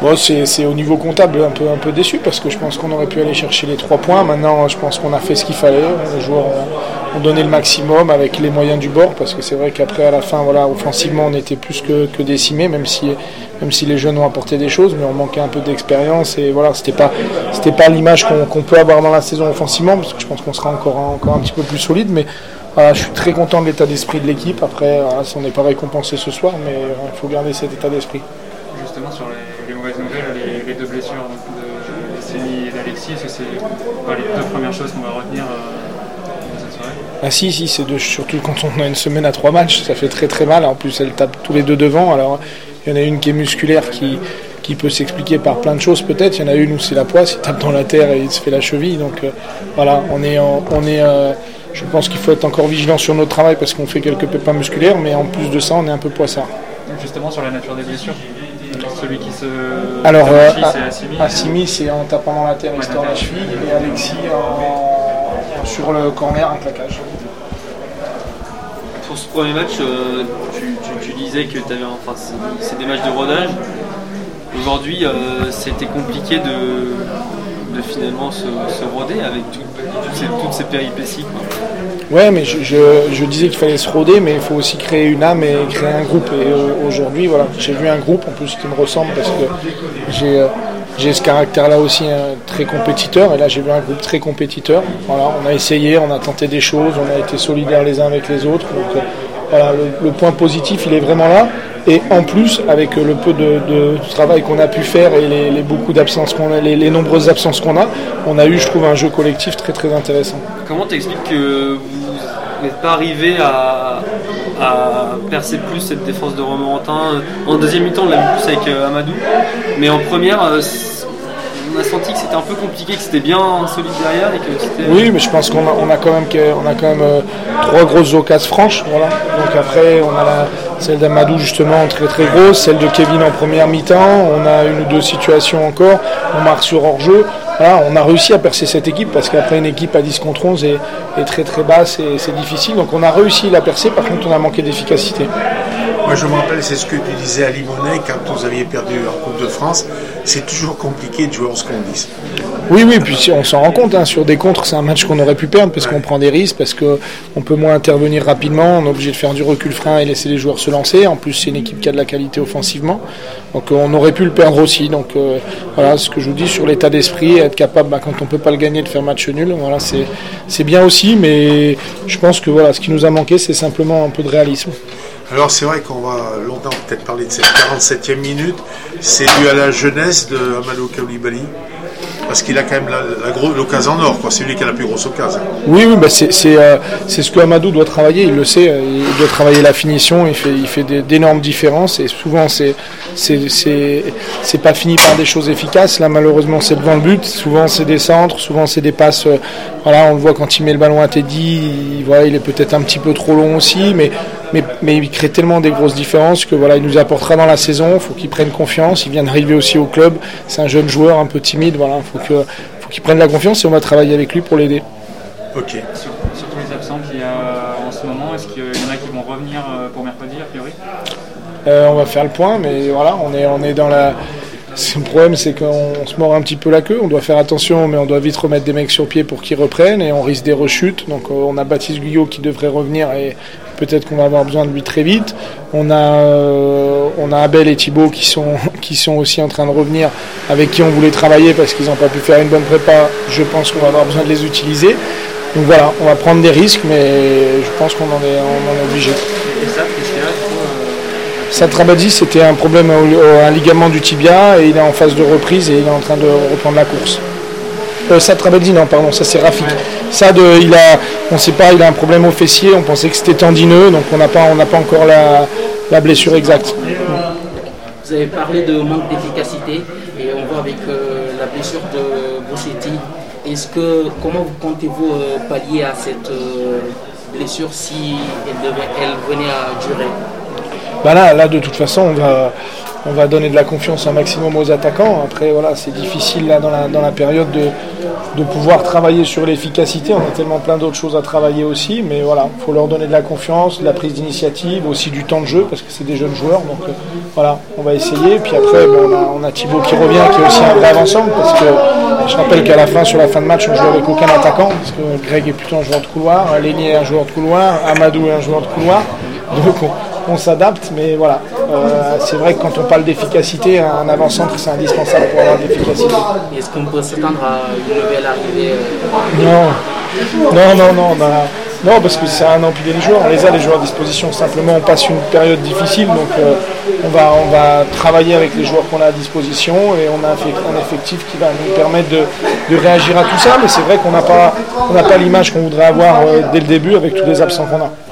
Bon, c'est au niveau comptable un peu déçu parce que je pense qu'on aurait pu aller chercher les 3 points. Maintenant, je pense qu'on a fait ce qu'il fallait. Les joueurs ont donné le maximum avec les moyens du bord parce que c'est vrai qu'après, à la fin, voilà, offensivement, on était plus que décimés, même si les jeunes ont apporté des choses, mais on manquait un peu d'expérience et voilà, c'était pas l'image qu'on peut avoir dans la saison offensivement parce que je pense qu'on sera encore un petit peu plus solide, mais voilà, je suis très content de l'état d'esprit de l'équipe. Après, voilà, on n'est pas récompensé ce soir, mais il faut garder cet état d'esprit. Justement, sur les mauvaises nouvelles, les 2 blessures de Semi et d'Alexis, est-ce que c'est pas les 2 premières choses qu'on va retenir de cette soirée? Ah si, c'est surtout quand on a une semaine à 3 matchs, ça fait très très mal. En plus, elles tapent tous les 2 devant. Alors, il y en a une qui est musculaire qui peut s'expliquer par plein de choses peut-être. Il y en a une où c'est la poisse, il tape dans la terre et il se fait la cheville. Donc voilà, je pense qu'il faut être encore vigilant sur notre travail parce qu'on fait quelques pépins musculaires, mais en plus de ça, on est un peu poissard. Justement, sur la nature des blessures, celui qui se... Alors, c'est Assimi, c'est en tapant dans la terre, il se tord la cheville, et Alexis sur le corner, en plaquage. Pour ce premier match, tu disais que c'est des matchs de rodage. Aujourd'hui, c'était compliqué de finalement se roder avec toutes ces péripéties, quoi. Ouais, mais je disais qu'il fallait se roder, mais il faut aussi créer une âme et créer un groupe. Et aujourd'hui, voilà, j'ai vu un groupe en plus qui me ressemble parce que j'ai ce caractère-là aussi, très compétiteur. Et là, j'ai vu un groupe très compétiteur. Voilà, on a essayé, on a tenté des choses, on a été solidaires les uns avec les autres. Donc voilà, le point positif, il est vraiment là. Et en plus, avec le peu de travail qu'on a pu faire et les beaucoup d'absences qu'on a, les nombreuses absences qu'on a, on a eu, je trouve, un jeu collectif très très intéressant. Comment t'expliques que vous n'êtes pas arrivé à percer plus cette défense de Romorantin? En deuxième mi-temps, on l'a vu plus avec Amadou, mais en première, on a senti que c'était un peu compliqué, que c'était bien solide derrière et que c'était... Oui, mais je pense qu'on a quand même 3 grosses occasions franches, voilà. Donc après, on a celle d'Amadou justement très très grosse, celle de Kevin en première mi-temps, on a 1 ou 2 situations encore, on marque sur hors-jeu. Voilà, on a réussi à percer cette équipe parce qu'après une équipe à 10 contre 11 est très très basse et c'est difficile. Donc on a réussi à la percer, par contre on a manqué d'efficacité. Moi je me rappelle, c'est ce que tu disais à Limonest quand vous aviez perdu en Coupe de France, c'est toujours compliqué de jouer en seconde 10. Oui, puis on s'en rend compte, sur des contres, c'est un match qu'on aurait pu perdre parce qu'on prend des risques, parce qu'on peut moins intervenir rapidement, on est obligé de faire du recul frein et laisser les joueurs se lancer. En plus, c'est une équipe qui a de la qualité offensivement, donc on aurait pu le perdre aussi. Donc voilà, ce que je vous dis sur l'état d'esprit, être capable, quand on ne peut pas le gagner, de faire match nul, voilà, c'est bien aussi, mais je pense que voilà, ce qui nous a manqué, c'est simplement un peu de réalisme. Alors c'est vrai qu'on va longtemps peut-être parler de cette 47e minute, c'est dû à la jeunesse de Amadou Koulibaly. Parce qu'il a quand même l'occasion en or, quoi. C'est lui qui a la plus grosse occasion. Oui, c'est ce que Amadou doit travailler, il le sait, il doit travailler la finition, il fait d'énormes différences et souvent c'est pas fini par des choses efficaces. Là malheureusement c'est devant le but, souvent c'est des centres, souvent c'est des passes, voilà, on le voit quand il met le ballon à Teddy, il est peut-être un petit peu trop long aussi, mais il crée tellement des grosses différences que voilà, il nous apportera dans la saison. Il faut qu'il prenne confiance, il vient d'arriver aussi au club, c'est un jeune joueur un peu timide, voilà, faut qu'il prenne la confiance et on va travailler avec lui pour l'aider. Ok. Sur tous les absents qu'il y a en ce moment, est-ce qu'il y en a qui vont revenir pour mercredi a priori? On va faire le point, mais voilà, on est dans la... Le problème, c'est qu'on se mord un petit peu la queue, on doit faire attention, mais on doit vite remettre des mecs sur pied pour qu'ils reprennent, et on risque des rechutes. Donc on a Baptiste Guyot qui devrait revenir, et peut-être qu'on va avoir besoin de lui très vite. On a Abel et Thibaut qui sont aussi en train de revenir, avec qui on voulait travailler parce qu'ils n'ont pas pu faire une bonne prépa. Je pense qu'on va avoir besoin de les utiliser. Donc voilà, on va prendre des risques, mais je pense qu'on en est obligé. Et ça, qu'est-ce qu'il y a Satrabadji, c'était un problème un ligament du tibia et il est en phase de reprise et il est en train de reprendre la course. Satrabadji, non, pardon, ça c'est Rafik. Sad, on ne sait pas, il a un problème au fessier, on pensait que c'était tendineux, donc on n'a pas encore la blessure exacte. Vous avez parlé de manque d'efficacité et on voit avec la blessure de Bossetti. Comment comptez-vous pallier à cette blessure si elle venait à durer? Là, de toute façon, on va donner de la confiance un maximum aux attaquants. Après, voilà, c'est difficile là, dans la période de pouvoir travailler sur l'efficacité. On a tellement plein d'autres choses à travailler aussi, mais voilà, il faut leur donner de la confiance, de la prise d'initiative, aussi du temps de jeu, parce que c'est des jeunes joueurs. Donc voilà, on va essayer. Puis après, on a Thibaut qui revient, qui est aussi un vrai avant-centre, parce que je rappelle qu'à la fin de match, on joue avec aucun attaquant, parce que Greg est plutôt un joueur de couloir, Lenny est un joueur de couloir, Amadou est un joueur de couloir. Donc on s'adapte, mais voilà. C'est vrai que quand on parle d'efficacité, un avant-centre, c'est indispensable pour avoir de l'efficacité. Est-ce qu'on peut s'attendre à une nouvelle arrivée Non, parce que c'est un empiler les joueurs. On les a, les joueurs à disposition. Simplement, on passe une période difficile, donc on va travailler avec les joueurs qu'on a à disposition et on a un effectif qui va nous permettre de réagir à tout ça. Mais c'est vrai qu'on n'a pas l'image qu'on voudrait avoir dès le début avec tous les absents qu'on a.